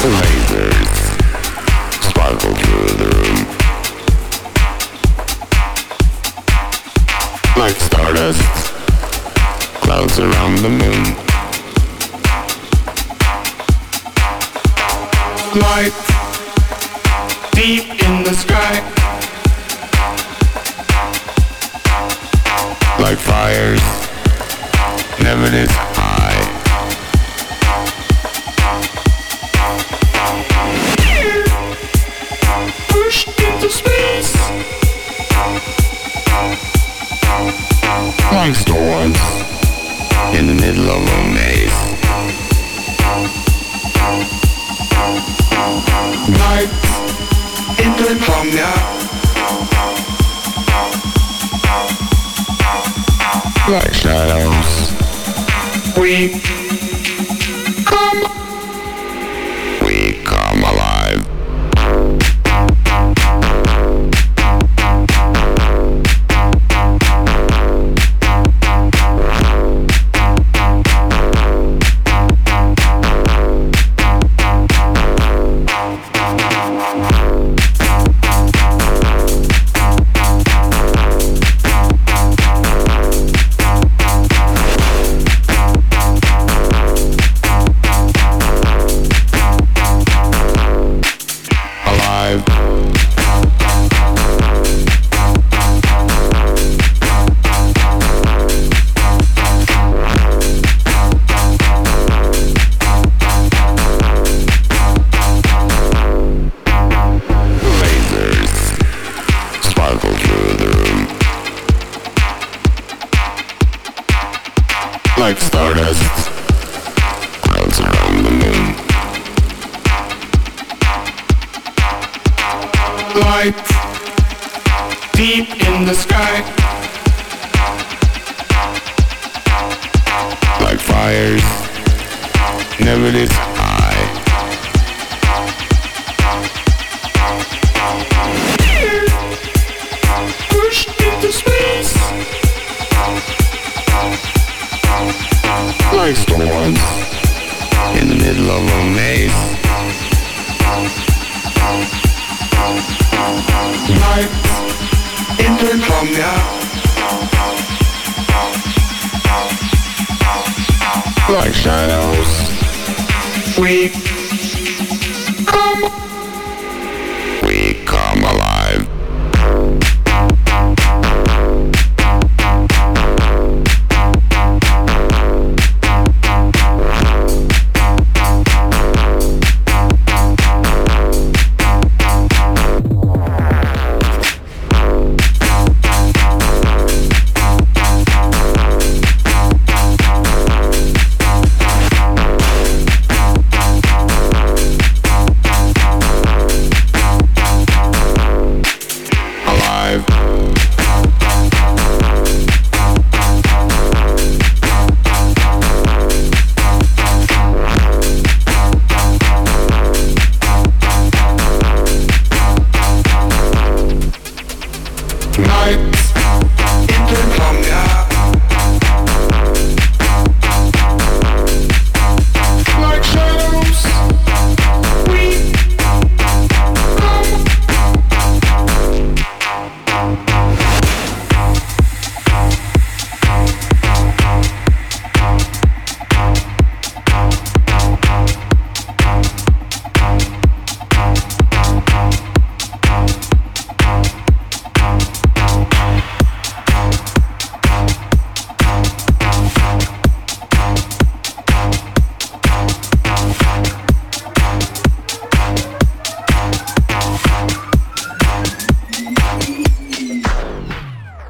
Lasers sparkle through the room like stardust, clouds around the moon. Light deep in the sky, like fires never this high. Pushed into space like storms in the middle of a maze. Nights into insomnia, like shadows. We come alive. Like stardust, clouds around the moon. Light deep in the sky, like fires never this high. Pushed into space like storms in the middle of a maze. Nights into insomnia, like shadows. We come